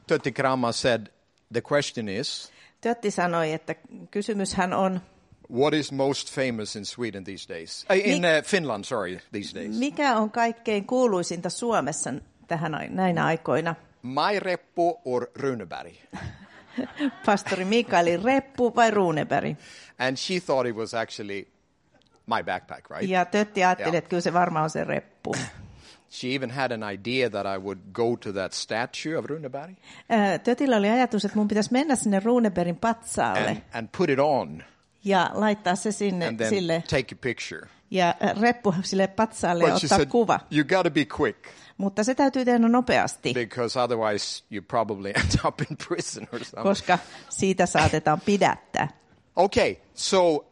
Tötti Krama said, the question is, Tötti sanoi, että kysymyshän on, what is most famous in Sweden these days? Finland, these days. Mikä on kaikkein kuuluisinta Suomessa näinä aikoina? MyReppu or Runeberg? Pastori Mikaelin reppu vai Runeberg? And she thought it was actually my backpack, right? Ja Tötti ajatteli, että kyllä se varmaan on se reppu. She even had an idea that I would go to that statue of Runeberg. Tötillä oli ajatus, että mun pitäisi mennä sinne Runebergin patsaalle. And put it on. Ja laittaa se sinne and then sille. Take a picture. Ja reppu sille patsaalle ja ottaa said, kuva. You got to be quick. Mutta se täytyy tehdä nopeasti. Because otherwise you probably end up in prison or something. Koska siitä saatetaan pidättää. Okay, so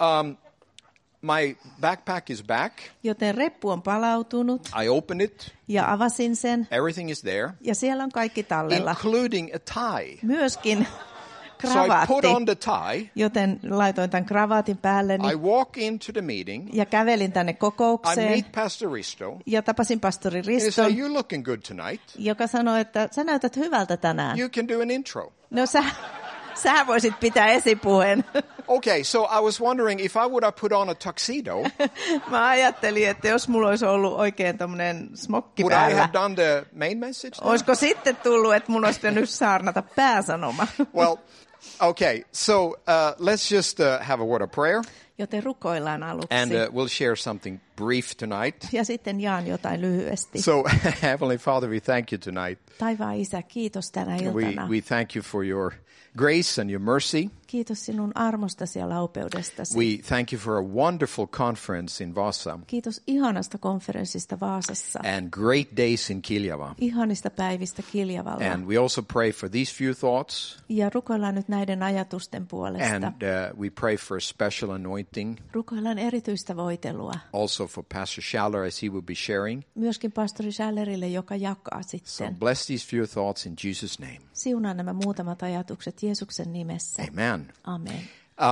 my backpack is back. Joten reppu on palautunut. I opened it. Ja avasin sen. Everything is there. Ja siellä on kaikki tallella. Including a tie. Myöskin kravaatti. So I put on the tie. Joten laitoin tämän kravaatin päälleni. I walk into the meeting. Ja kävelin tänne kokoukseen. I meet Pastor Risto. Ja tapasin pastori Riston. He said, you're looking good tonight. Joka sanoi, että sä näytät hyvältä tänään. You can do an intro. No sä voisit pitää esipuheen. Okay, so I was wondering if I would have put on a tuxedo. Mä ajattelin, että jos mulla olisi ollut oikein tommonen smokki would I päällä. have done the main message? Olisiko sitten tullut, että mun olisi pitänyt saarnata pääsanoma? Well, okay, so let's just have a word of prayer. Joten rukoillaan aluksi. And we'll share something brief tonight. Ja sitten jaan jotain lyhyesti. So, Heavenly Father, we thank you tonight. Taivaan Isä, kiitos tänä iltana. We thank you for your grace and your mercy. Kiitos sinun armostasi ja laupeudestasi. We thank you for a wonderful conference in Vasa. Kiitos ihanasta konferenssista Vaasassa. And great days in Kiljava. Ihanista päivistä Kiljavalla. And we also pray for these few thoughts. Ja rukoillaan nyt näiden ajatusten puolesta. And we pray for a special anointing. Rukoillaan erityistä voitelua. Also for Pastor Schaller as he will be sharing. Myöskin pastori Schallerille, joka jakaa sitten. So bless these few thoughts in Jesus' name. Siunaa nämä muutamat ajatukset Jeesuksen nimessä. Amen. Amen.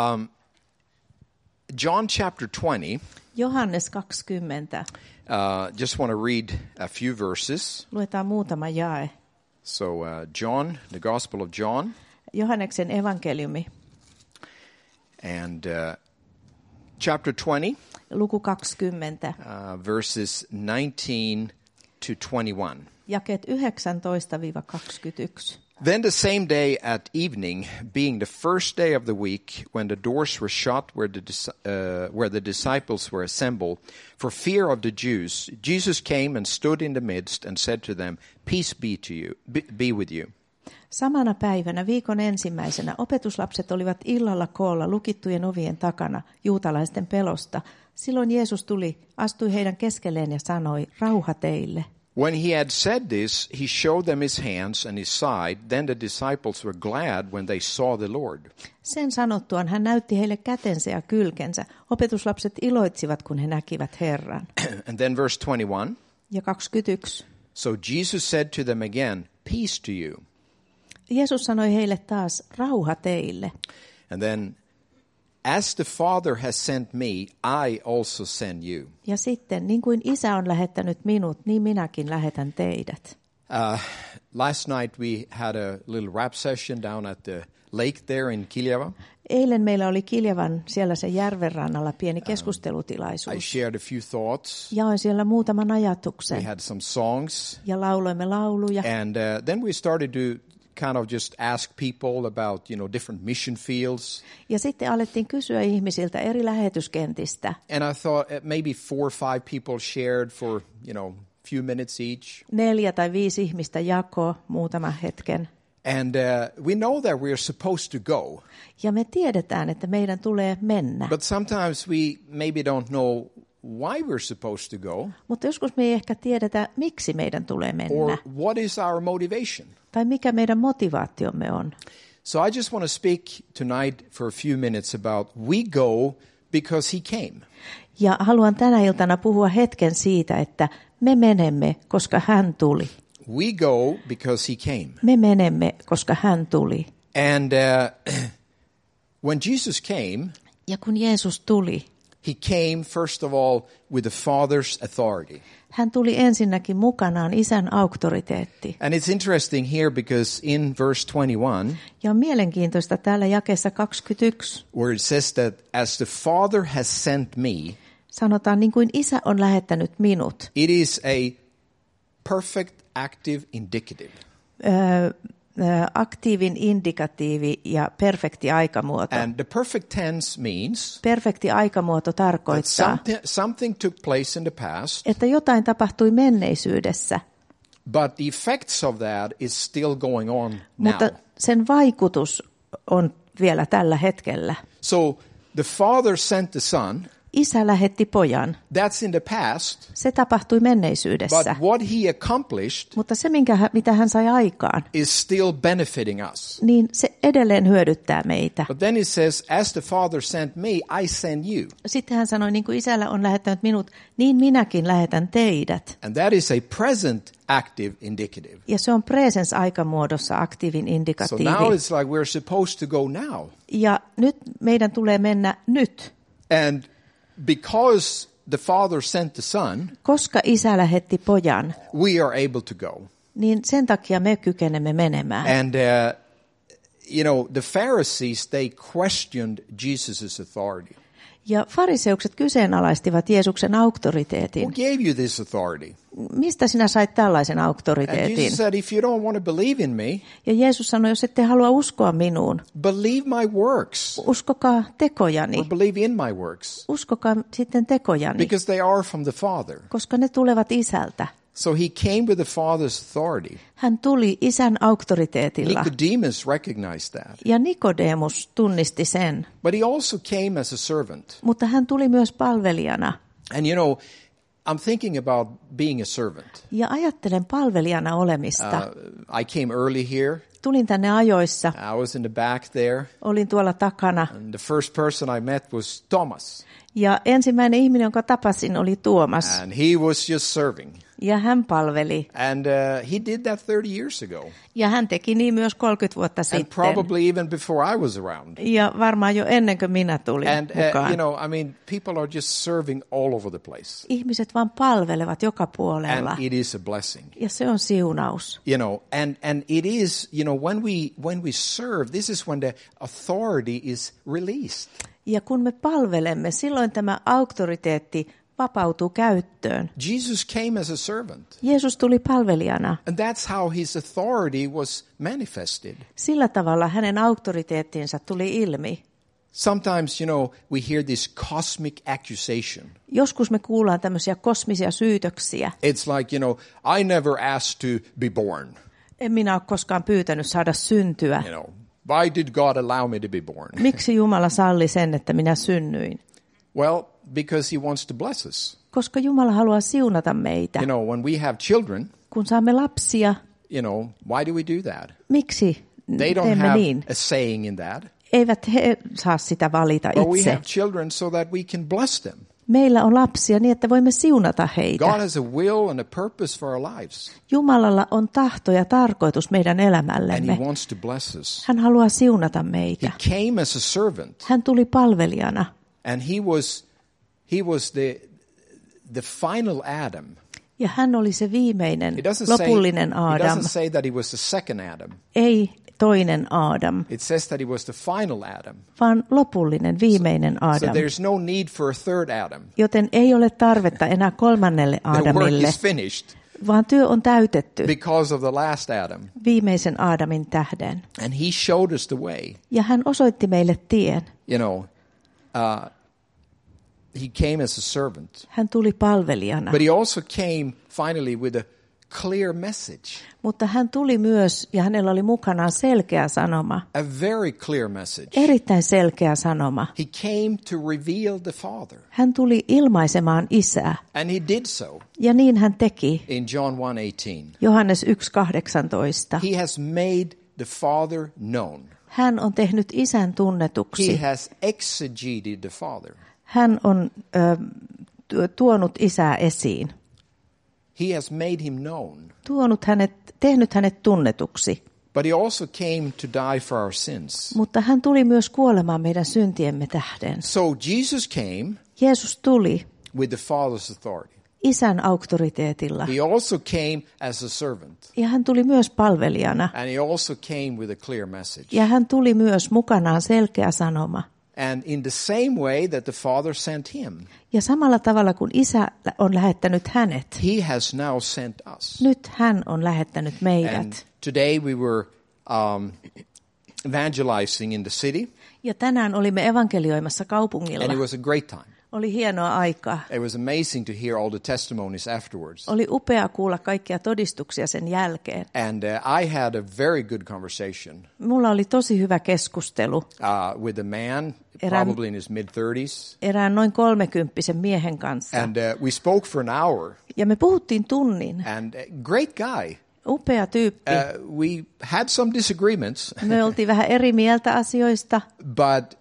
John chapter 20. Johannes 20. Just want to read a few verses. Luetaan muutama jae. So John, the Gospel of John. Johanneksen evankeliumi. And chapter 20. Luku 20. Verses 19 to 21. Jakeet 19-21. Then the same day at evening, being the first day of the week, when the doors were shut where the disciples were assembled, for fear of the Jews, Jesus came and stood in the midst and said to them, Peace be to you, be with you. Samana päivänä viikon ensimmäisenä opetuslapset olivat illalla koolla lukittujen ovien takana juutalaisten pelosta. Silloin Jeesus tuli, astui heidän keskelleen ja sanoi, rauha teille. When he had said this, he showed them his hands and his side. Then the disciples were glad when they saw the Lord. Sen sanottuaan hän näytti heille kätensä ja kylkensä. Opetuslapset iloitsivat, kun he näkivät Herran. And then verse 21. Ja 21. So Jesus said to them again, Peace to you. Jeesus sanoi heille taas, rauha teille. And then, as the Father has sent me, I also send you. Ja sitten, niin kuin Isä on lähettänyt minut, niin minäkin lähetän teidät. Last night we had a little rap session down at the lake there in Kiljava. Eilen meillä oli Kiljavan siellä sen järven rannalla pieni keskustelutilaisuus. I shared a few thoughts. Jaoin siellä muutaman ajatuksen. We had some songs. Ja lauloimme lauluja. And then we started to kind of just ask people about, different mission fields. Ja sitten alettiin kysyä ihmisiltä eri lähetyskentistä. And I thought maybe 4 or 5 people shared for, few minutes each. 4 tai 5 ihmistä jakoi muutaman hetken. And we know that we are supposed to go. Ja me tiedetään, että meidän tulee mennä. But sometimes we maybe don't know why we're supposed to go. Mutta joskus me ei ehkä tiedetä, miksi meidän tulee mennä. Or what is our motivation? Tai mikä meidän motivaatiomme on. So I just want to speak tonight for a few minutes about we go because he came. Ja haluan tänä iltana puhua hetken siitä, että me menemme, koska hän tuli. We go because he came. Me menemme, koska hän tuli. And when Jesus came, ja kun Jeesus tuli, he came first of all with the Father's authority. Hän tuli ensinnäkin mukanaan isän auktoriteetti. And it's interesting here because in verse 21, Ja on mielenkiintoista täällä jakeessa 21, where it says that as the Father has sent me, sanotaan niin kuin isä on lähettänyt minut. it is a perfect active indicative. Aktiivin indikatiivi ja perfekti aikamuoto. And the perfect tense means Perfekti aikamuoto that tarkoittaa, something took place in the past, että jotain tapahtui menneisyydessä, but the effects of that is still going on now. mutta sen vaikutus on vielä tällä hetkellä. So the Father sent the Son. Isä lähetti pojan. That's in the past. Se tapahtui menneisyydessä. But what he accomplished Mutta se, mitä hän sai aikaan, is still benefiting us. niin se edelleen hyödyttää meitä. But then it says, as the Father sent me, I send you. Sitten hän sanoi, niin kuin isällä on lähettänyt minut, niin minäkin lähetän teidät. And that is a present active indicative. Ja se on presence-aikamuodossa aktiivin So indikatiivi. now it's like we're supposed to go now. Ja nyt meidän tulee mennä nyt. And because the Father sent the Son, Koska isä lähetti pojan, we are able to go. niin sen takia me kykenemme menemään. And, the Pharisees, they questioned Jesus' authority. Ja fariseukset kyseenalaistivat Jeesuksen Who auktoriteetin. gave you this authority? Mistä sinä sait tällaisen And auktoriteetin? Jesus said, if you don't want to believe in me, Ja Jeesus sanoi, jos ette halua uskoa minuun, believe my works. uskokaa tekojani. Or believe in my works. Uskokaa sitten tekojani, Because they are from the Father. koska ne tulevat isältä. So he came with the Father's authority. Hän tuli isän auktoriteetilla. Nicodemus recognized that. Ja Nikodemus tunnisti sen. But he also came as a servant. Mutta hän tuli myös palvelijana. And I'm thinking about being a servant. Ja ajattelen palvelijana olemista. I came early here. Tulin tänne ajoissa. I was in the back there. Olin tuolla takana. And the first person I met was Thomas. Ja ensimmäinen ihminen, jonka tapasin, oli Tuomas. And he was just serving. Ja hän palveli. And he did that 30 years ago. Ja hän teki niin myös 30 vuotta And sitten. probably even before I was around. Ja varmaan jo ennen kuin minä tulin And, mukaan. people are just serving all over the place. Ihmiset vaan palvelevat joka puolella. And it is a blessing. Ja se on siunaus. And it is, when we serve, this is when the authority is released. Ja kun me palvelemme, silloin tämä auktoriteetti vapautuu käyttöön. Jesus came as a servant. Jeesus tuli palvelijana. And that's how his authority was manifested. Sillä tavalla hänen auktoriteettinsa tuli ilmi. Sometimes, we hear this cosmic accusation. Joskus me kuullaan tämmöisiä kosmisia syytöksiä. It's like, I never asked to be born. En minä ole koskaan pyytänyt saada syntyä. Why did God allow me to be born? Miksi Jumala salli sen, että minä synnyin? Well, because he wants to bless us. Koska Jumala haluaa siunata meitä. When we have children, Kun saamme lapsia, why do we do that? miksi They don't teemme have niin? a saying in that. Eivät he saa sitä valita But we itse. have children so that we can bless them. Meillä on lapsia niin, että voimme siunata heitä. God has a will and a purpose for our lives. Jumalalla on tahto ja tarkoitus meidän And elämällemme. he wants to bless us. Hän haluaa siunata meitä. He came as a servant. Hän tuli palvelijana. And he was the final Adam. Ja hän oli se viimeinen, It doesn't lopullinen He Aadam. doesn't say that he was the second Adam. Ei toinen Aadam, It says that he was the final Adam. vaan lopullinen, viimeinen So Aadam. there's no need for a third Adam. Joten ei ole tarvetta enää kolmannelle The work Aadamille, is finished vaan työ on täytetty because of the last Adam. viimeisen Aadamin tähden. And he showed us the way. Ja hän osoitti meille tien. He came as a servant. Hän tuli palvelijana. But he also came finally with a clear message. Mutta hän tuli myös, ja hänellä oli mukanaan selkeä sanoma. A very clear message. Erittäin selkeä sanoma. He came to reveal the Father. Hän tuli ilmaisemaan isää. And he did so. Ja niin hän teki. In John 1:18. Johannes 1:18. He has made the Father known. Hän on tehnyt isän tunnetuksi. He has exegeted the Father. Hän on tuonut isää esiin. He has made him known. Tehnyt hänet tunnetuksi. But he also came to die for our sins. Mutta hän tuli myös kuolemaan meidän syntiemme tähden. So Jesus came Jeesus tuli with the Father's authority. Isän auktoriteetilla. He also came as a servant. Ja hän tuli myös palvelijana. And he also came with a clear message. Ja hän tuli myös mukanaan selkeä sanoma. And in the same way that the Father sent him, Ja samalla tavalla kuin Isä on lähettänyt hänet, he has now sent us. nyt hän on lähettänyt And meidät. today we were evangelizing in the city, Ja tänään olimme evankelioimassa and kaupungilla. it was a great time. Oli hienoa aikaa. It was amazing to hear all the testimonies afterwards. Oli upea kuulla kaikkia todistuksia sen jälkeen. And I had a very good conversation Mulla oli tosi hyvä keskustelu with a man, Erään- probably in his mid-30s. erään noin 30 miehen kanssa. And we spoke for an hour. Ja me puhuttiin tunnin. And great guy. Upea tyyppi. We had some disagreements, Me oltiin vähän eri mieltä asioista, but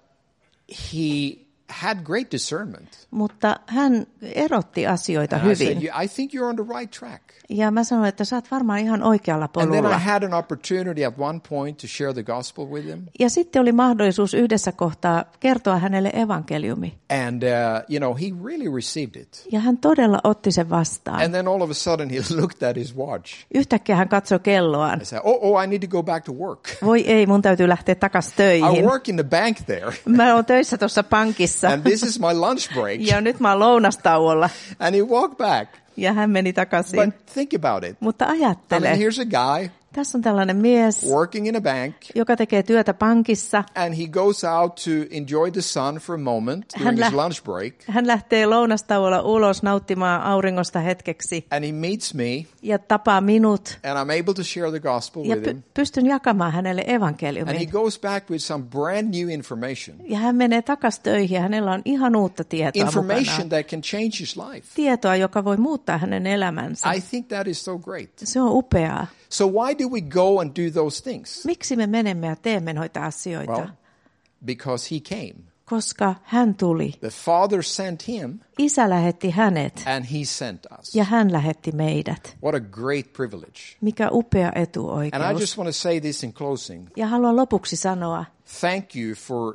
he had great discernment. mutta hän erotti asioita And I said, hyvin. I think you're on the right track. Ja mä sanoin, että sä oot varmaan ihan oikealla And then I polulla. had an opportunity at one point to share the gospel with him. Ja sitten oli mahdollisuus yhdessä kohtaa kertoa hänelle evankeliumi. And, he really received it. Ja hän todella otti sen vastaan. And then all of a sudden he looked at his watch. Yhtäkkiä hän katsoi kelloaan. I said, I need to go back to work. Voi ei, mun täytyy lähteä takaisin I töihin. work in the bank there. Mä oon töissä tuossa pankissa. And this is my lunch break. Ja nyt mä oon lounastauolla. And he walked back. Ja hän meni takaisin. But think about it. Mutta I mean, ajattele, here's a guy tässä on tällainen mies, working in a bank, joka tekee työtä pankissa. and he goes out to enjoy the sun for a moment during Hän his lä- lunch break, Hän lähtee lounastauolla ulos nauttimaan auringosta hetkeksi and he meets me, ja tapaa minut. and I'm able to share the gospel Ja with him. pystyn jakamaan hänelle And he evankeliumin. goes back with some brand new information. Ja hän menee takaisin töihin ja hänellä on ihan uutta tietoa Information mukanaan. that can change his life. Tietoa, joka voi muuttaa hänen elämänsä. I think that is so great. Se on upeaa. So why do we go and do those things? Miksi me menemme ja teemme noita asioita? Well, because he came. Koska hän tuli. The Father sent him, Isä lähetti hänet and he sent us. ja hän lähetti meidät. What a great privilege. Mikä upea And I etuoikeus. just want to say this in closing. Ja haluan lopuksi sanoa, Thank you for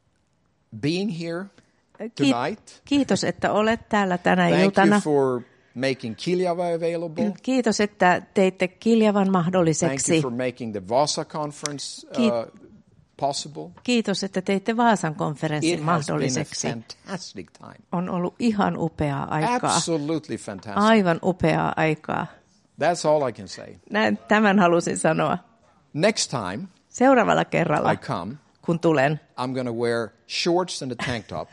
being here tonight. kiitos, että olet täällä tänä Thank you iltana. for making Kiljava available. Kiitos, että teitte Kiljavan Thank mahdolliseksi. you for making the Vasa conference possible. Kiitos, että teitte Vaasan konferenssin It has been a mahdolliseksi. fantastic time. On ollut ihan upeaa aikaa. Absolutely fantastic. Aivan upeaa aikaa. That's all I can say. Tämän halusin sanoa. Next time Seuraavalla kerralla, I come, kun tulen. I'm going to wear shorts and a tank top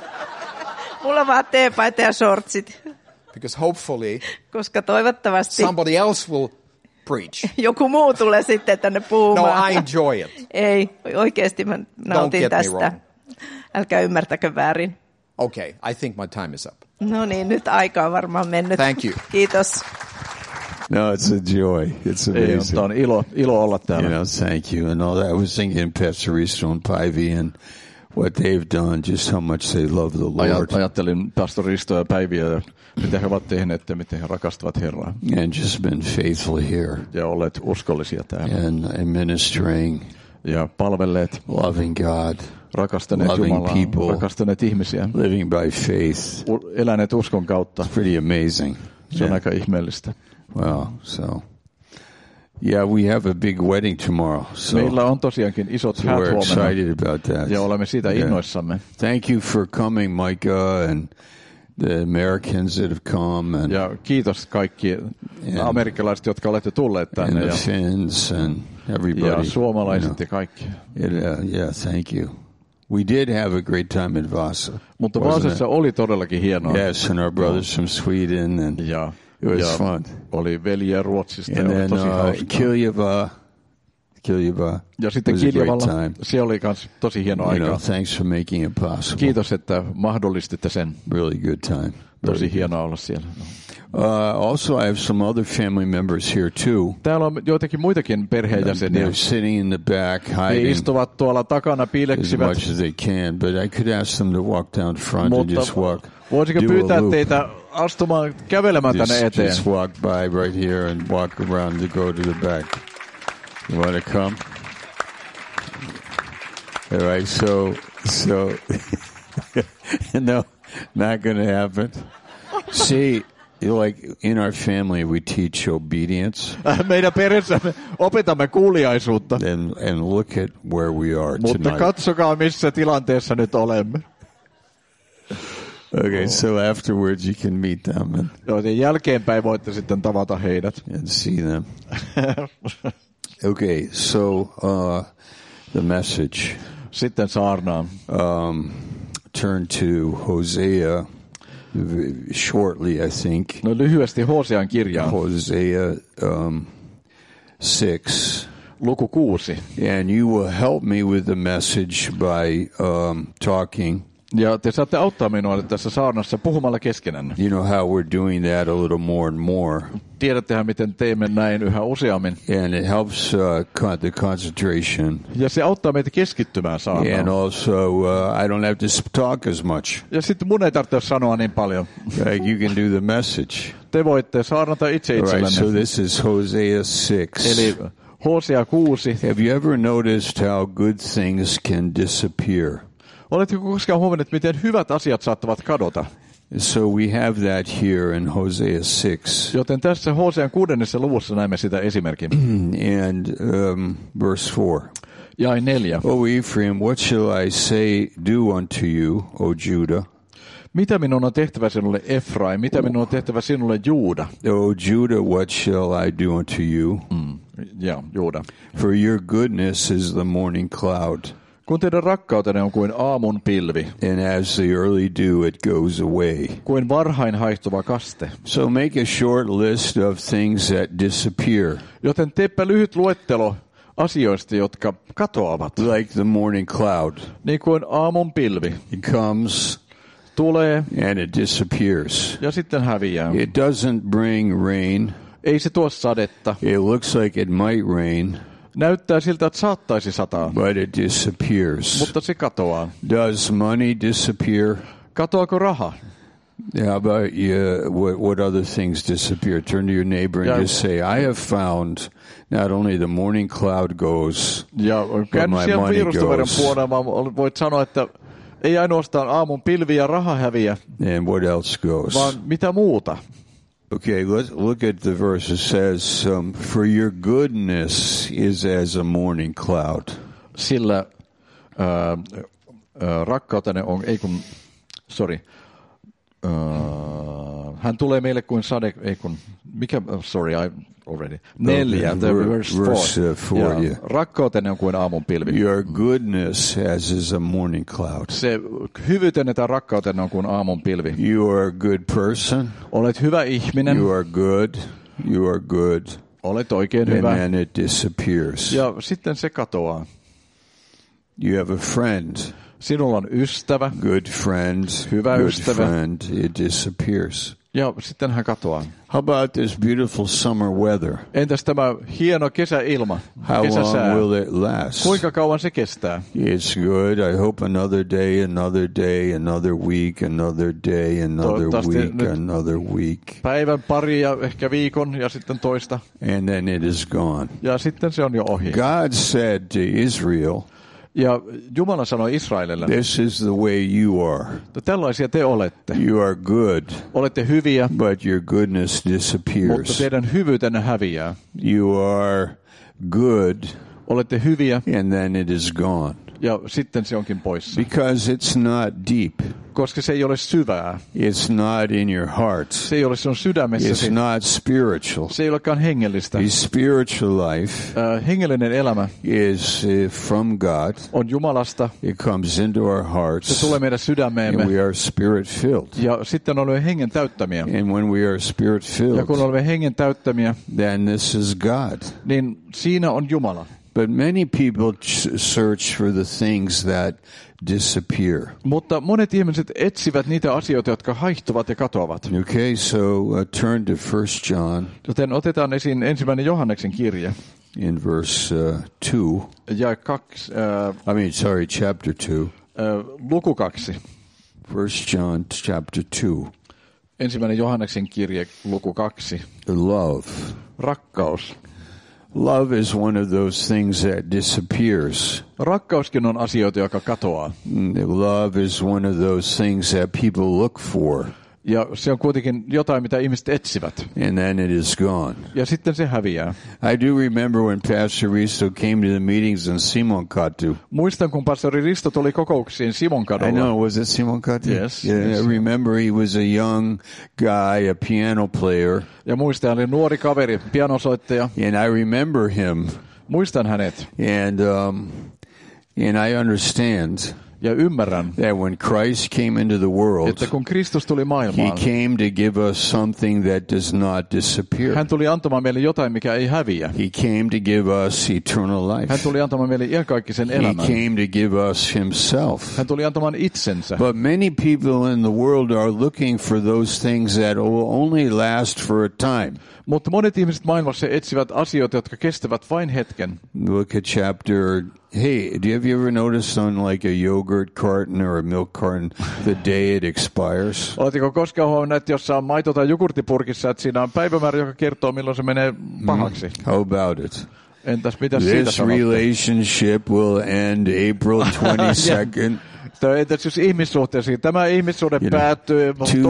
Mulla on vaan teepaita ja shortsit, because hopefully koska toivottavasti somebody else will preach. joku muu tulee sitten tänne No, puhumaan. I enjoy it. Ei, oikeasti mä nautin get me tästä. wrong. Älkää ymmärtäkö väärin. Okay, I think my time is up. No niin, nyt aika on varmaan mennyt. Thank you. Kiitos. No, it's a joy. It's Ei, amazing. on ilo olla täällä. Thank you. And all that. I was thinking Pastor Risto and Päivi and what they've done, just how much they love the Lord. Ajattelin pastori Risto ja Päiviä ja mitä he ovat tehneet ja miten he rakastavat Herraa. And just been faithful here Ja olleet uskollisia täällä. and ministering, Ja palvelleet, loving God, rakastaneet loving Jumalaa, people. rakastaneet ihmisiä, living by faith. eläneet uskon kautta. Pretty amazing. Se on aika ihmeellistä. Well, so yeah, we have a big wedding tomorrow. So Meillä on tosiaankin isot häät we're huomenna excited about that. ja olemme siitä Yeah. innoissamme. Thank you for coming, Micah, and the Americans that have come, and, Ja kiitos kaikki amerikkalaiset, jotka olette tulleet and tänne the ja Finns and everybody. ja suomalaiset ja kaikki. Yeah, thank you. We did have a great time in Vasa. Mutta wasn't Vaasassa it? oli todellakin hienoa. Yes, and our brothers from Sweden, and Ja, it was ja fun. oli veljiä Ruotsista And ja oli then tosi hauskaa. Kiljava Ja sitten was a great Kiljavalla, time. se oli myös tosi hieno aika. Thanks for making it possible. Kiitos, että mahdollistitte sen. Really good time. Tosi hienoa olla siellä. Also, I have some other family members here too. Täällä on joitakin muitakin perheenjäseniä. They're sitting in the back, He hiding istuvat tuolla takana, as piileksivät. much as they can. But I could ask them to walk down front and just walk. voisiko do pyytää a loop. teitä astumaan, kävelemään tänne eteen? Just walk by right here and walk around to go to the back. You want to come? All right. So no, not going to happen. See, like in our family, we teach obedience Meidän perheessä me opetamme kuuliaisuutta, and look at where we are mutta tonight. katsokaa missä tilanteessa nyt olemme. Okay, so afterwards you can meet them Joo, sen jälkeenpäin voitte sitten tavata heidät. and see them. Okay, so the message. Sitten saarnaan. Turn to Hosea shortly, I think. No lyhyesti Hosean kirjaan, Hosea 6. luku 6. And you will help me with the message by talking. Ja te saatte auttaa minua tässä saarnassa puhumalla keskenään. You know how we're doing that a little more and more. Tiedättehän, miten teemme näin yhä useammin. And it helps the concentration. Ja se auttaa meitä keskittymään And saarnaan. also, I don't have to talk as much. Ja sitten mun ei tarvitse sanoa niin paljon. Like you can do the message. Te voitte saarnata itse All right, so itsellenne. this is Hosea 6. Eli Hosea 6. Have you ever noticed how good things can disappear? Oletko koskaan huomannut, miten hyvät asiat saattavat kadota? So we have that here in Hosea 6. Joten tässä Hosean 6. luvussa näemme sitä esimerkin. And verse 4. Jae 4. O Ephraim, what shall I say do unto you, O Judah? Mitä minun on tehtävä sinulle, Efraim? Mitä minun on tehtävä sinulle, Juuda? O Judah, what shall I do unto you? Ja, Juuda. For your goodness is the morning cloud, Kun teidän rakkautenne on kuin aamun pilvi, and as the early dew it goes away. kuin varhain haihtuva kaste. So make a short list of things that disappear, Joten teepä lyhyt luettelo asioista, jotka katoavat. like the morning cloud. Niin kuin aamun pilvi It comes tulee and it disappears. ja sitten häviää. It doesn't bring rain. Ei se tuo sadetta. It looks like it might rain, Näyttää siltä, että saattaisi sataa, but it disappears. mutta se katoaa. Does money disappear? Katoako raha? How about what other things disappear? Turn to your neighbor and Yeah. just say, I have found not only the morning cloud goes, Ja käy my siellä money virustaverin goes. puolella, vaan voit sanoa, että ei ainoastaan aamun pilvi ja raha häviä, and what else goes. vaan mitä muuta. Okay, let's look at the verse. It says, for your goodness is as a morning cloud. Sillä rakkautenne on, hän tulee meille kuin sade, already. 4, verse 4, yeah. Rakkautenne on kuin aamun pilvi. Your goodness as is a morning cloud. Se hyvyytenne tai rakkautenne on kuin aamun pilvi. You are a good person. Olet hyvä ihminen. You are good. You are good. Olet oikein And hyvä. then it disappears. Ja sitten se katoaa. You have a friend. Sinulla on ystävä. Good friend. Hyvä good ystävä. friend. It disappears. Ja sitten hän katoaa. How about this beautiful summer weather? Entäs tämä hieno kesäilma, How kesäsää? long will it last? Kuinka kauan se kestää? It's good. I hope another day, another week, another day, another Toivottavasti week, nyt another week. Päivän, pari ja ehkä viikon ja sitten toista. And then it is gone. Ja sitten se on jo ohi. God said to Israel, Ja Jumala sanoi Israelille, this is the way you are. että tällaisia te olette. You are good, Olette hyviä, but your goodness mutta disappears. teidän hyvyytenne häviää. You are good, Olette hyviä and then it is gone. ja sitten se onkin poissa. Because it's not deep. Koska se ei ole syvää. It's not in your heart. Se ei ole sinun sydämessäsi. It's not spiritual. Se ei olekaan hengellistä. The spiritual life Hengellinen elämä is from God. on Jumalasta. It comes into our Se hearts, tulee meidän sydämeemme. and we are spirit filled. Ja sitten olemme hengen täyttämiä. And when we are spirit Ja filled, kun olemme hengen täyttämiä, then this is God. niin siinä on Jumala. But many people search for the things that disappear. Mutta monet ihmiset etsivät niitä asioita, jotka haihtuvat ja katoavat. Okay, so turn to 1 John Joten otetaan esiin 1. Johanneksen kirje. in verse 2. Ja Chapter 2. luku 2. 1 John chapter 2. 1. Johanneksen kirje, luku 2. Love. Rakkaus. Love is one of those things that disappears. Rakkauskin on asioita, joka katoaa. Love is one of those things that people look for. Ja se on kuitenkin jotain, mitä ihmiset etsivät. and then it is gone. Ja sitten se häviää. I do remember when Pastor Risto came to the meetings in Simonkatu. Muistan, kun pastori Risto tuli kokouksiin I Simonkadulla. know, was it Simonkatu? Yes, Yeah, yes. I remember he was a young guy, a piano player, Ja muistan, hän oli nuori kaveri, pianosoittaja. and I remember him, Muistan hänet and I understand ja ymmärrän, that when Christ came into the world, että kun Kristus tuli he maailmaan, came to give us something that does not disappear. hän tuli antamaan meille jotain, mikä ei häviä. He came to give us eternal Hän life. tuli antamaan meille iankaikkisen He elämän. came to give us himself. Hän tuli antamaan itsensä. But many people in the world are looking for those things that will only last for a time. Mutta monet ihmiset maailmassa etsivät asioita, jotka kestävät vain hetken. Look at chapter. Hey, have you ever noticed on like a yogurt carton or a milk carton the day it expires? Oletteko koskaan huomannut, että jossain maito- tai jogurttipurkissa, että siinä on päivämäärä, joka kertoo, milloin se menee pahaksi? How about it? Entäs mitä siitä This sanotte? relationship will end April 22nd, Entäs jos ihmissuhteisiin? Tämä ihmissuhde päättyy huhtikuun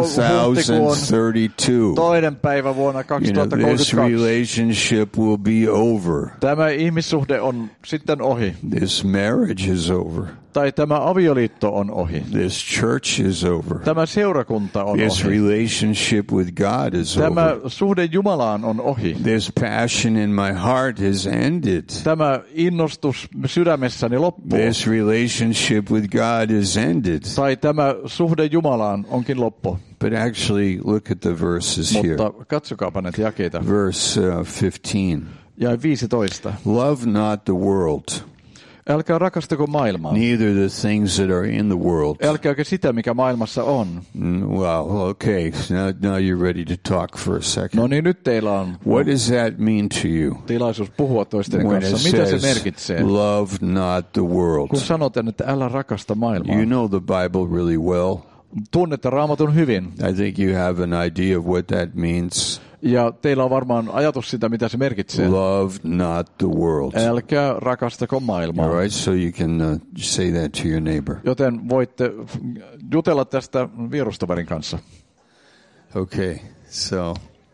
2032. toinen päivä vuonna This 2032. relationship will be over. Tämä ihmissuhde on sitten ohi. This marriage is over. Tai tämä avioliitto on ohi. This church is over. Tämä seurakunta on This ohi. relationship with God is Tämä over. suhde Jumalaan on ohi. This passion in my heart has ended. Tämä innostus sydämessäni loppuu. This relationship with God is ended. Tai tämä suhde Jumalaan onkin loppu. But actually, look at the verses here. Mutta katsokaapa näitä jakeita. Verse 15. Ja 15. Love not the world, Älkää rakastako maailmaa. neither the things that are in the world. Älkääkä sitä, mikä maailmassa on. Well, okay. Now you're ready to talk for a second. No niin, nyt teillä on What does that mean to you tilaisuus puhua toisten when it kanssa. Mitä se says, merkitsee? love not the world? Kun sanotaan, että älä rakasta maailmaa. You know the Bible really well. Tunnette Raamatun hyvin. I think you have an idea of what that means. Ja teillä on varmaan ajatus sitä, mitä se merkitsee. Love not the world. Älkää rakastako maailmaa. All right, so you can say that to your neighbor. Joten voitte jutella tästä vierustoverin kanssa. Okay, so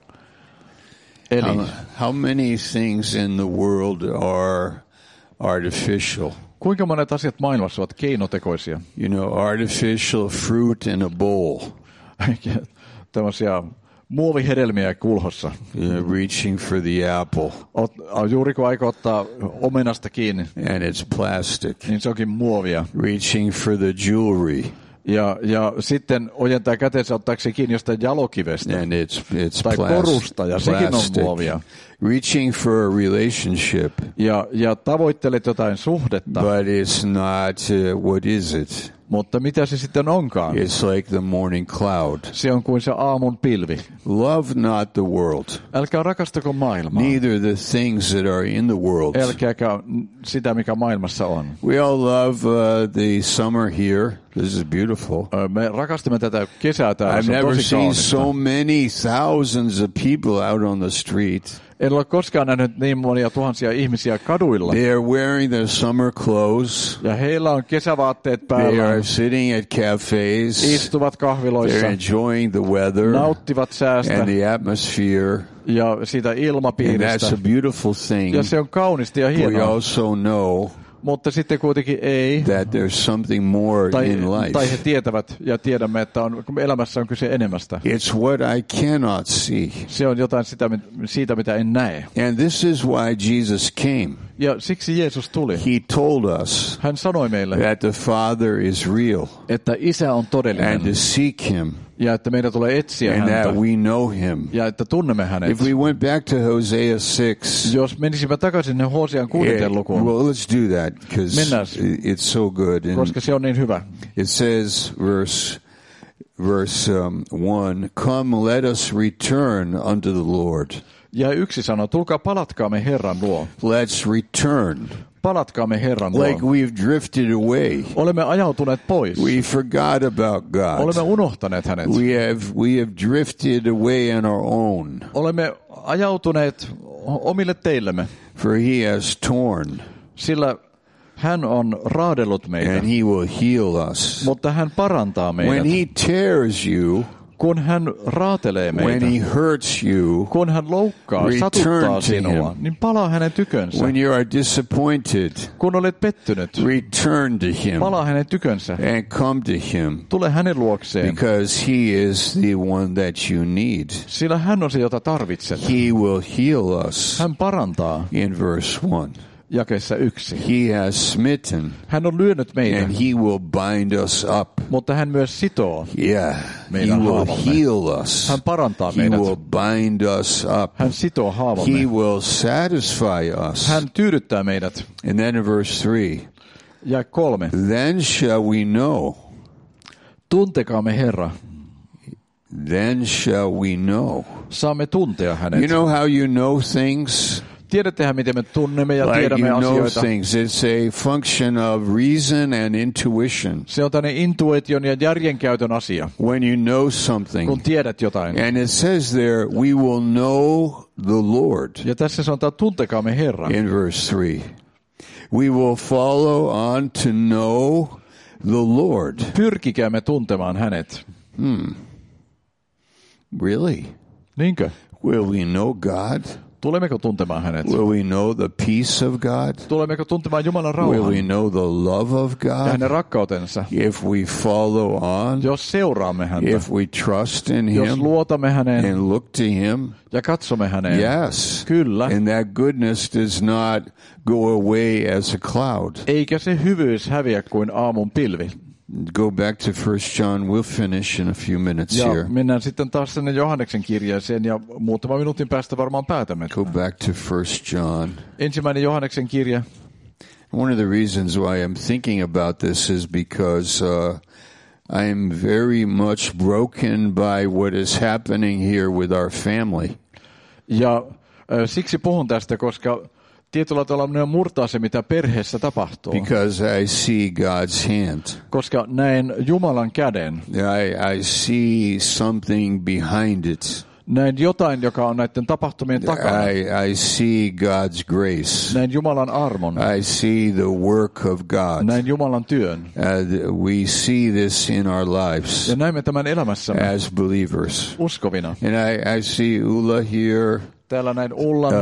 Eli how many things in the world are artificial? kuinka monet asiat maailmassa ovat keinotekoisia? You know, artificial fruit in a bowl, Tällaisia muovihedelmiä kulhossa. reaching for the apple, Juuri kun aikoo ottaa omenasta kiinni, and it's plastic. niin se onkin muovia. Reaching for the jewelry, Ja sitten ojentaa käteensä ottaakseen kiinni jostain jalokivestä. and it's Tai korusta, ja sekin on plastic. muovia. Reaching for a relationship, Ja tavoittelet jotain suhdetta, but it's not, what is it? mutta mitä se sitten onkaan? It's like the morning cloud. Se on kuin se aamun pilvi. Love not the world, Älkää rakastako maailmaa. neither the things that are in the world. Älkääkä sitä, mikä maailmassa on. We all love the summer here. This is beautiful. Me rakastamme tätä kesää täällä. I've Se on never tosi seen kaunista. so many thousands of people out on the street. En ole koskaan nähnyt niin monia tuhansia ihmisiä kaduilla. They are wearing their summer clothes. Ja heillä on kesävaatteet They päällä. are sitting at cafes. Istuvat kahviloissa. They're enjoying the weather Nauttivat säästä and the atmosphere. ja siitä And ilmapiiristä. that's a beautiful thing. Ja se on kaunista ja We hienoa. also know Mutta sitten kuitenkin ei. that there's something more in Tai he life. tietävät ja tiedämme, että elämässä on kyse enemmästä. It's what I cannot see. Se on jotain siitä, mitä en näe. And this is why Jesus came. Ja siksi Jeesus tuli. He told us Hän sanoi meille, that the Father is real että Isä on todellinen and to seek him ja että meidän tulee etsiä and häntä that we know him. ja että tunnemme hänet. If we went back to Hosea 6, Jos menisimme takaisin Hosean 6. lukuun, well, let's do that because Mennään. it's so good. And koska se on niin hyvä. it says, verse 1, come, let us return unto the Lord. Ja yksi sanoo, tulkaa palatkaamme Herran luo. Let's return. Palatkaa Herran luo. Like we've drifted away. Olemme ajautuneet pois. We forgot about God. Olemme unohtaneet hänet. We have drifted away on our own. Olemme ajautuneet omille teillemme, For he has torn, sillä hän on raadellut meitä, and he will heal us. mutta hän parantaa When meidät. he tears you, kun hän raatelee When meitä, he hurts you, kun hän loukkaa, return satuttaa to sinua, him. niin palaa hänen tykönsä. when you are disappointed, Kun olet pettynyt, return to him palaa hänen tykönsä. and come to him, Tule hänen luokseen, because he is the one that you need. sillä hän on se, jota tarvitset. He will heal us. Hän parantaa, In verse 1, jakeessa 1. he has smitten, Hän on lyönyt meitä, and he will bind us up. mutta hän myös sitoo. Yeah, he Meidän will haavamme. heal us. Hän parantaa He meidät. will bind us up. Hän sitoo He haavamme. will satisfy us. Hän tyydyttää meidät. And then in verse 3, Ja 3. then shall we know. Tuntekaamme Herra. Then shall we know. Saamme tuntea hänet. You know how you know things? Tiedättehän, miten me tunnemme ja Like tiedämme you know asioita. things. It's a function of reason and intuition. Se on tämmöinen intuition ja järjenkäytön asia, When you know kun something. tiedät jotain. And it says there, we will know the Lord. Ja tässä sanotaan, tuntekaamme Herra. In verse 3. We will follow on to know the Lord. Pyrkikäämme tuntemaan hänet. Really? Niinkö? Will we know God? Tulemmeko tuntemaan hänet? Will we know the peace of God? Tulemmeko tuntemaan Jumalan Will we rauhan know the love of ja God? hänen rakkautensa? If we follow on, Jos seuraamme häntä, if we trust in jos Him luotamme häneen and look to Him, ja katsomme häneen, yes. kyllä, And that goodness does not go away as a cloud. eikä se hyvyys häviä kuin aamun pilvi. Go back to 1 John. We'll finish in a few minutes Ja here. mennään sitten taas sinne Johanneksen kirjeeseen ja muutaman minuutin päästä varmaan päätämme. Go back to 1 John. Ensimmäinen Johanneksen kirje. One of the reasons why I'm thinking about this is because I'm very much broken by what is happening here with our family. Ja siksi puhun tästä, koska tietyllä tavalla minä murtaa se, mitä perheessä tapahtuu. Because I see God's hand. Koska näen Jumalan käden. I see something behind it. Näen jotain, joka on näiden tapahtumien takana. I see God's grace. Näen Jumalan armon. I see the work of God. Näen Jumalan työn. We see this in our lives Ja näemme tämän elämässämme as believers. uskovina. And I see Ulla here. Täällä näin Ullan,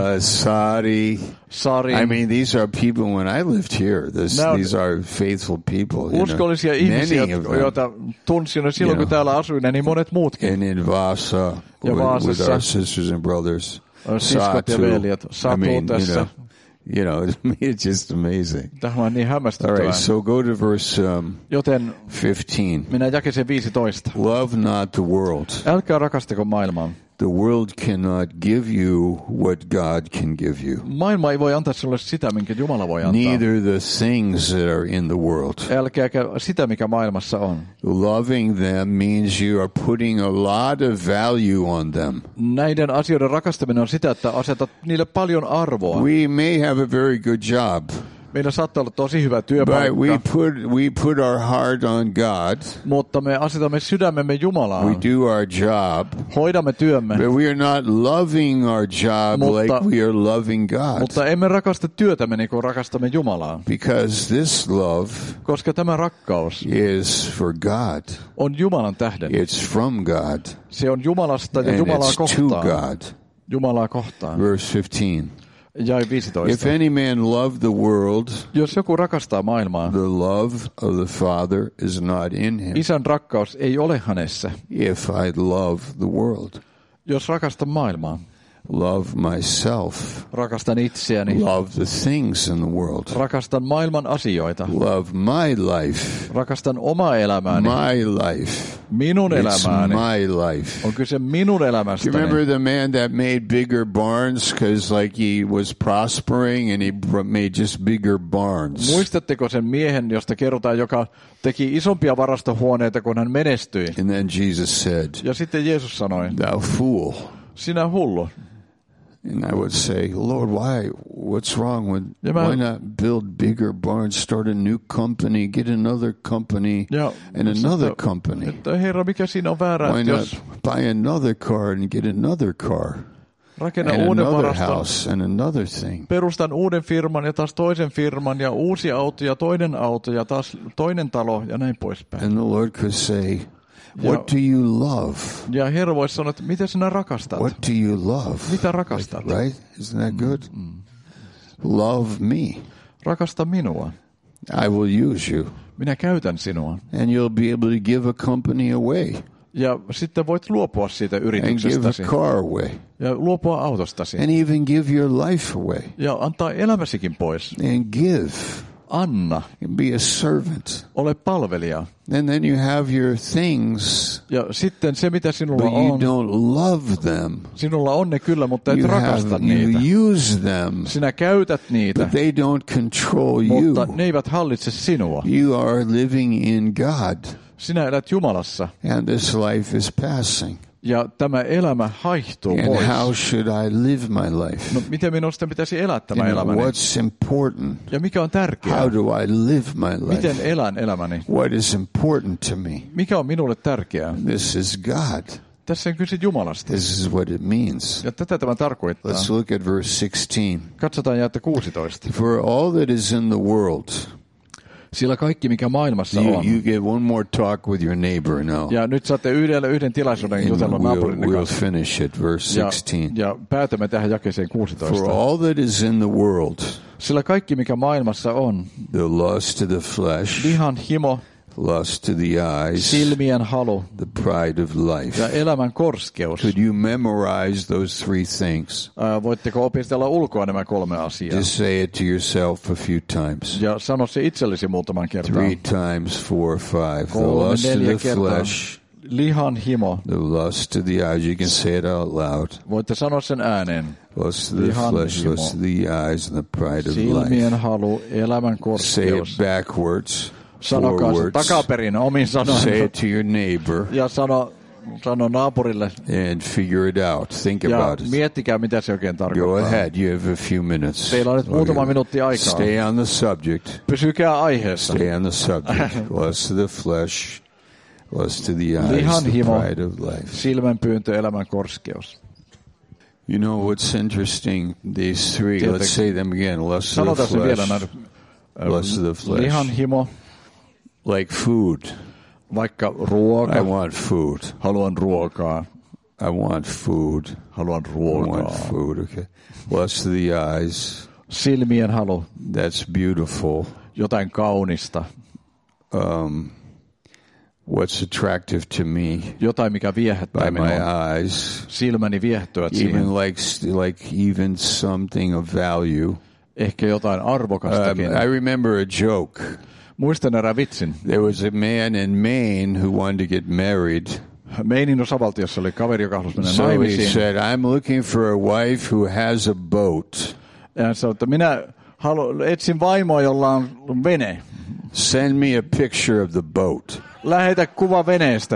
Sari. I mean, these are people, when I lived here, these are faithful people. Uskollisia ihmisiä, joita tunsin silloin, kun täällä asuin, niin monet muutkin. And in Vasa, with our sisters and brothers. Siskot ja veljet. Satu tässä. You know, it's just amazing. Tämä on niin hämmästyttävää. All right, so go to verse Joten 15. mennään jakeeseen 15. Love not the world. Älkää rakastako maailmaa. The world cannot give you what God can give you. Maailma ei voi antaa sinulle sitä, minkä Jumala voi antaa. Neither the things that are in the world. Älkääkä sitä, mikä maailmassa on. Loving them means you are putting a lot of value on them. Näiden asioiden rakastaminen on sitä, että asetat niille paljon arvoa. We may have a very good job. Meillä saattaa olla tosi hyvä työpaikka. We put our heart on God. Mutta me asetamme sydämemme Jumalaan. We do our job. Hoidamme työmme. But we are not loving our job like we are loving God. Mutta emme rakasta työtämme niin kuin rakastamme Jumalaa. Because this love, koska tämä rakkaus is for God. On Jumalan tähden. It's from God. Se on Jumalasta ja Jumalaa kohtaan. To God. Jumalaa kohtaan. Verse 15. Jae 15. If any man love the world, jos joku rakastaa maailmaa, the love of the Father is not in him. Isän rakkaus ei ole hänessä. If I love the world, jos rakastan maailmaa, love myself, rakastan itseäni, love the things in the world, rakastan maailman asioita, love my life, rakastan omaa elämääni, my life, minun elämääni, my life. On kyse minun elämästäni. Do you remember the man that made bigger barns because like he was prospering and he made just bigger barns? Muistatteko sen miehen, josta kerrotaan, joka teki isompia varastohuoneita, kun hän menestyi? And then Jesus said, ja sitten Jeesus sanoi, thou fool. Sinä hullu. And I would say, Lord, what's wrong with, why not build bigger barns, start a new company, get another company and another company? Että Herra, mikä siinä on väärä? Why not buy another car and get another car? Rakenna and uuden another varaston, house and another thing. Perustan uuden firman ja taas toisen firman ja uusi auto ja toinen auto ja taas toinen talo ja näin poispäin. And the Lord could say, What do you love? Ja Herra voisi sanoa, että mitä sinä rakastat? What do you love? Mitä rakastat? Right? Isn't that good? Love me. Rakasta minua. I will use you. Minä käytän sinua. And you'll be able to give a company away. Ja sitten voit luopua siitä And give yrityksestäsi. a car away. Ja luopua autostasi. And even give your life away. Ja antaa elämäsikin pois. And give. Anna. And be a servant. Ole palvelija. And then you have your things, Ja sitten se, mitä sinulla but you on. don't love them. Sinulla on ne kyllä, mutta et You rakasta niitä. you use them, Sinä käytät niitä, but they don't control you. mutta ne eivät hallitse sinua. You are living in God, Sinä elät Jumalassa. and this life is passing. Ja tämä elämä haihtuu And pois. how should I live my life? No, miten minun sitten pitäisi elää tämä You know, elämäni? what's important? Ja mikä on tärkeää? How do I live my Miten life? elän elämäni? What is important to me? Mikä on minulle tärkeää? This is God. Tässä on kyse Jumalasta. This is what it means. Ja tätä tämä tarkoittaa. Let's look at verse 16. Katsotaan jaetta 16. For all that is in the world, Sillä kaikki, mikä maailmassa you on. get one more talk with your neighbor now. Ja nyt saatte yhden tilaisuuden And jutella naapurinne we'll kanssa. finish it, verse 16. Ja päätämme tähän jakeeseen For 16. all that is in the world, Sillä kaikki, mikä maailmassa on, the lust of the flesh, vihan himo, lust of the eyes, silmien halu the pride of life. ja elämän korskeus. Could you memorize those three things? Voitteko opistella ulkoa nämä kolme asiaa? Just say it to yourself a few times. Ja sano se itsellesi muutaman kertaa. 3 times, 4, 5. The 3, lust of 4 the kertaa. flesh, Lihan himo. the lust of the eyes. You can say it out loud. Voitte sanoa sen ääneen. Lust of the Lihan flesh, himo. lust of the eyes, and the pride of Silmien life. halu, elämän Say it korskeus. backwards, Sanokaa se forwards. takaperin omin Say sanoin. it to your neighbor Ja sano naapurille. and figure it out. Think Ja about it. miettikää, mitä se oikein Go tarkoittaa. ahead. You have a few minutes. Teillä on nyt muutama minuutti aikaa. Stay on the subject. Pysykää aiheessa. Stay on the subject. Lust of the flesh, lust of the eyes, Lihan the himo. pride of life. Silmänpyyntö, elämän korskeus. You know what's interesting? These three, Tietenkin. let's say them again. Lust of the Sanotaan se vielä flesh, näin. lust of the flesh. Lihan himo, Like food. vaikka ruoka. I want food. Haluan ruokaa. I want food. Haluan I ruokaa. want food. Okay. Lust of the eyes. Silmien halu, That's beautiful. jotain kaunista. What's attractive to me Jotain, mikä viehättää by minua. my eyes. Silmäni viehtyvät siihen. Even like even something of value. Ehkä jotain arvokastakin. I remember a joke. Muistan erään vitsin. There was a man in Maine who wanted to get married. Mainin osavaltiossa oli kaveri, joka halusi mennä So he naimisiin. said, I'm looking for a wife who has a boat. Ja hän sanoi, että minä etsin vaimoa, jolla on vene. Send me a picture of the boat. Lähetä kuva veneestä.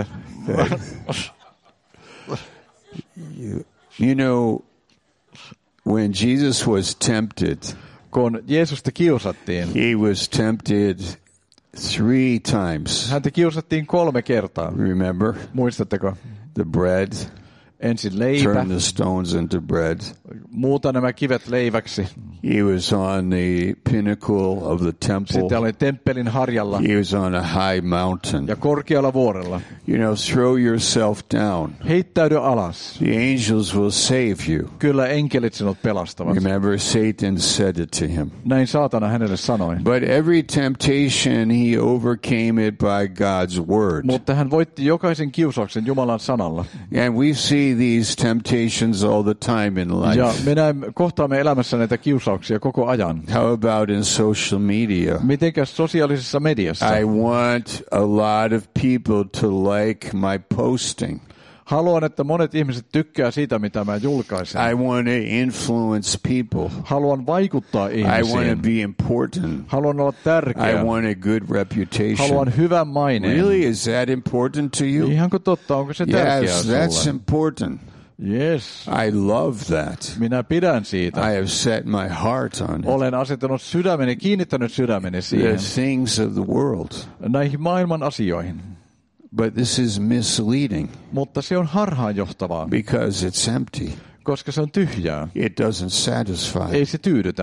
You know, when Jesus was tempted, Kun Jeesusta kiusattiin, he was tempted 3 times. häntä kiusattiin 3 kertaa. Remember? Muistatteko? The bread, Ensin leipä, turn the stones into bread. muuta nämä kivet leiväksi. He was on the pinnacle of the temple. Sitten oli temppelin harjalla He was on a high mountain. ja korkealla vuorella. You know, throw yourself down. Heittäydy alas. The angels will save you. Kyllä enkelit sinut pelastavat. Remember, Satan said it to him. Näin saatana hänelle sanoi. But every temptation, he overcame it by God's word. Mutta hän voitti jokaisen kiusauksen Jumalan sanalla. And we see these temptations all the time in Ja life. me kohtaamme elämässä näitä kiusauksia koko ajan. How about in social media? Mitenkäs sosiaalisessa mediassa? I want a lot of people to like my posting. Haluan, että monet ihmiset tykkää siitä, mitä mä julkaisen. I want to influence people. Haluan vaikuttaa I want to ihmisiin. be important. Haluan olla I tärkeä. want a good reputation. Haluan hyvän maineen. Really, is that important to you? Ihanko totta? Onko se tärkeää Yes, that's sulle? important. Yes. I love that. Minä pidän siitä. I have set my heart on it. Olen asettanut sydämeni, kiinnittänyt sydämeni The siihen. things of the world. Näihin maailman asioihin. But this is misleading Mutta se on harhaanjohtavaa, because it's empty. koska se on tyhjää. It doesn't satisfy. Ei se tyydytä.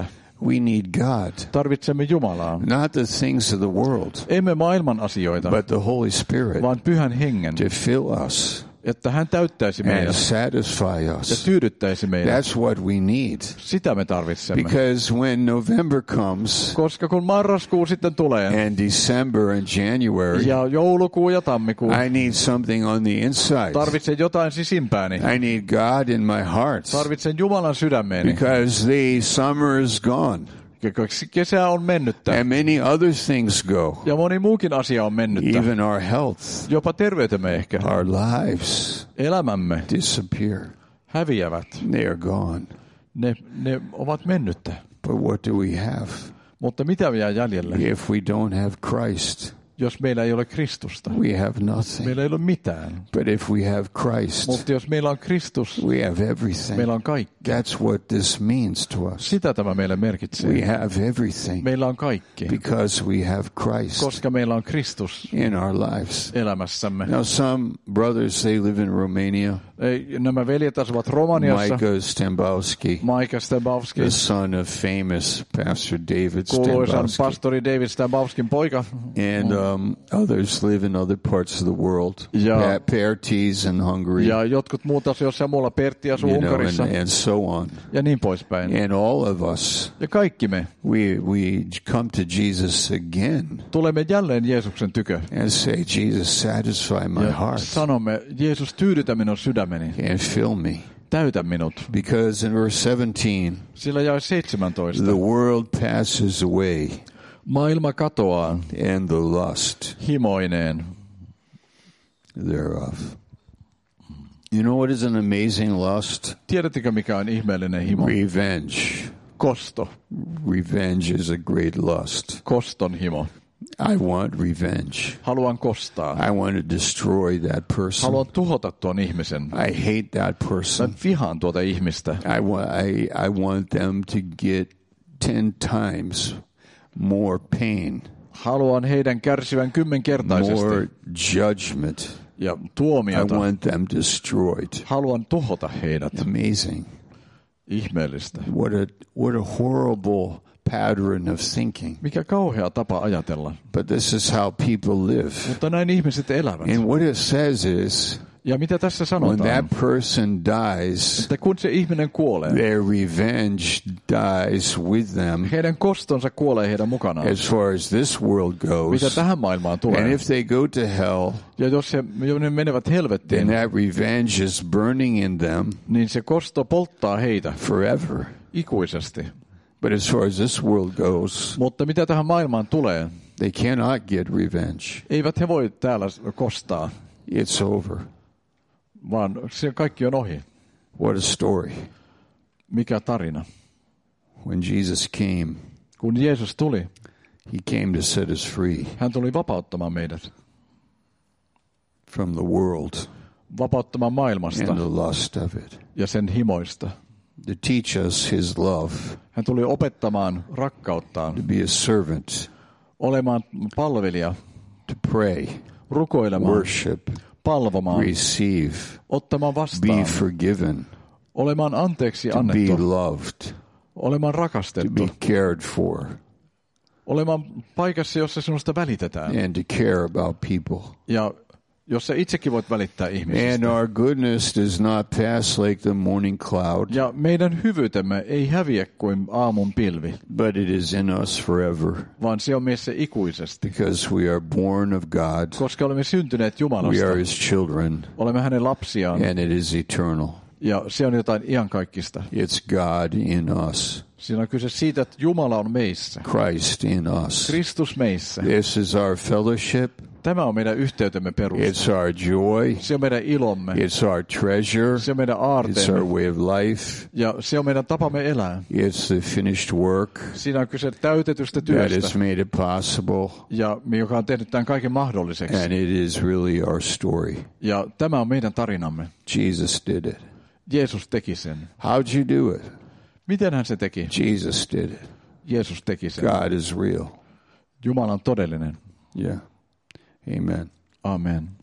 We need God. Tarvitsemme Jumalaa. Not the things of the world, Emme maailman asioita, but the Holy Spirit vaan Pyhän Hengen, to fill us että hän täyttäisi and meidät satisfy ja us. tyydyttäisi meidät. That's what we need. Sitä me tarvitsemme. Because when November comes, Koska kun marraskuu sitten tulee, and December and January, ja joulukuu ja tammikuu, I need something on the inside. tarvitsen jotain sisimpääni. I need God in my heart. Tarvitsen Jumalan sydämeeni. Because the summer is gone. Kesä on mennyttä. And many other things go. Ja moni muukin asia on mennyttä. Even our health, Jopa terveytemme ehkä. our lives Elämämme disappear. häviävät. They are gone. Ne ovat mennyttä. But what do we have? Mutta mitä jää jäljelle? If we don't have Christ, Jos meillä ei ole Kristusta, we have nothing. meillä ei ole mitään. But if we have Christ, Mutta jos meillä on Kristus, we have everything. meillä on kaikki. That's what this means to us. Sitä tämä meille merkitsee. We have everything Meillä on kaikki, because we have Christ koska meillä on Kristus in our lives. elämässämme. Now, some brothers, they live in Romania. Nämä veljet asuvat Romaniassa. Micah Stembowski, Micah Stembowski, the son of famous Pastor David kuuluisan Stembowski. pastori David Stembowskin poika. And others live in other parts of the world. Ja- Pertes in Hungary. Ja jotkut muut asuvat jossain muualla, Pertti asuu You know, Unkarissa and so on. ja niin poispäin. And all of us, Ja kaikki me we come to Jesus again tulemme jälleen Jeesuksen tykö and say, Jesus, satisfy my ja heart sanomme, Jeesus, tyydytä minun sydämeni, and fill me. täytä minut. Because in verse 17, Sillä jäi 17. the world passes away Maailma katoaa and the lust himoineen. thereof. You know what is an amazing lust? Tiedättekö, mikä on ihmeellinen himo? Revenge. Kosto. Revenge is a great lust. Koston himo. I want revenge. Haluan kostaa. I want to destroy that person. Haluan tuhota tuon ihmisen. I hate that Mä person. vihaan tuota ihmistä. I want them to get 10 times more pain, Haluan heidän kärsivän 10-kertaisesti more judgment. ja I tuomiota. want them destroyed. Haluan tuhota heidät. Amazing. Ihmeellistä. What a horrible pattern of thinking. Mikä kauhea tapa ajatella. But this is how people live. Mutta näin ihmiset elävät. And what it says is, Ja mitä tässä when sanotaan? that person dies, Että kun se ihminen kuolee, their revenge dies with them heidän kostonsa kuolee heidän mukanaan. as far as this world Mitä goes. tähän maailmaan And tulee. if they go to hell, Ja jos ne menevät then helvettiin, that revenge is burning in them niin se kosto polttaa heitä forever. ikuisesti. But as far as this world goes, Mutta mitä tähän maailmaan tulee, they cannot get revenge. eivät he voi täällä kostaa, It's over. vaan se kaikki on ohi. What a story. Mikä tarina? When Jesus came, Kun Jeesus tuli, he came to set us free hän tuli vapauttamaan meidät. from the world Vapauttamaan maailmasta and the lust of it, ja sen himoista. to teach us his love, Hän tuli opettamaan rakkauttaan, to be a servant, olemaan palvelija, to pray, rukoilemaan, worship, palvomaan, receive, ottamaan be vastaan, forgiven, olemaan anteeksi to be annettu, loved, olemaan to rakastettu, be cared for, olemaan paikassa, jossa sinusta välitetään and to care about people. ja jossa itsekin voit välittää And ihmisistä. our goodness does not pass like the morning cloud, Ja meidän hyvyytemme ei häviä kuin aamun pilvi, but it is in us forever, vaan se on meissä ikuisesti. because we are born of God, Koska olemme syntyneet we Jumalasta, are his children, olemme hänen lapsiaan and it is eternal. ja se on jotain iankaikkista. It's God in us, Siinä on kyse siitä, että Jumala on meissä, Christ in us. Kristus meissä. This is our fellowship. Tämä on meidän yhteytemme perusta. It's our joy. Se on meidän ilomme, It's our treasure. se on meidän It's our aarteemme way of life. ja se on meidän tapamme elää. It's the finished work Siinä on kyse täytetystä that has työstä, made it possible, ja joka on tehnyt tämän kaiken mahdolliseksi. and it is really our story. Ja tämä on meidän tarinamme. Jesus did it. Jeesus teki sen. How'd you do it? Miten hän se teki? Jesus did it. Jeesus teki sen. God is real. Jumala on todellinen. Yeah. Amen. Amen.